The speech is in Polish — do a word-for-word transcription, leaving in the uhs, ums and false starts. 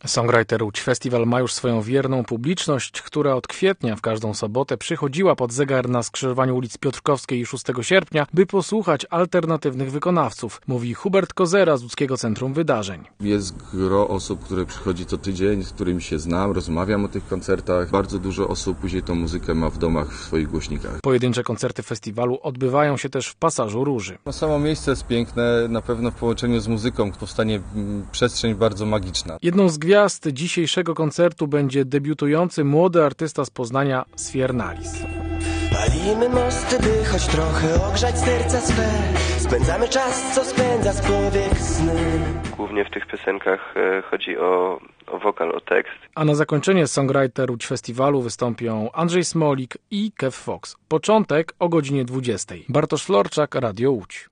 Songwriter Łódź Festiwal ma już swoją wierną publiczność, która od kwietnia w każdą sobotę przychodziła pod zegar na skrzyżowaniu ulic Piotrkowskiej i szóstego sierpnia, by posłuchać alternatywnych wykonawców, mówi Hubert Kozera z Łódzkiego Centrum Wydarzeń. Jest gro osób, które przychodzi co tydzień, z którymi się znam, rozmawiam o tych koncertach. Bardzo dużo osób później tą muzykę ma w domach, w swoich głośnikach. Pojedyncze koncerty festiwalu odbywają się też w Pasażu Róży. No, samo miejsce jest piękne, na pewno w połączeniu z muzyką powstanie przestrzeń bardzo magiczna. Jedną z gwiazd dzisiejszego koncertu będzie debiutujący młody artysta z Poznania Sfiernalis. Palimy mosty, by choć trochę ogrzać serca swe. Spędzamy czas, co spędza z powiek sny. Głównie w tych piosenkach chodzi o, o wokal, o tekst. A na zakończenie Songwriter Łódź Festiwalu wystąpią Andrzej Smolik i Kev Fox. Początek o godzinie dwudziestej. Bartosz Florczak, Radio Łódź.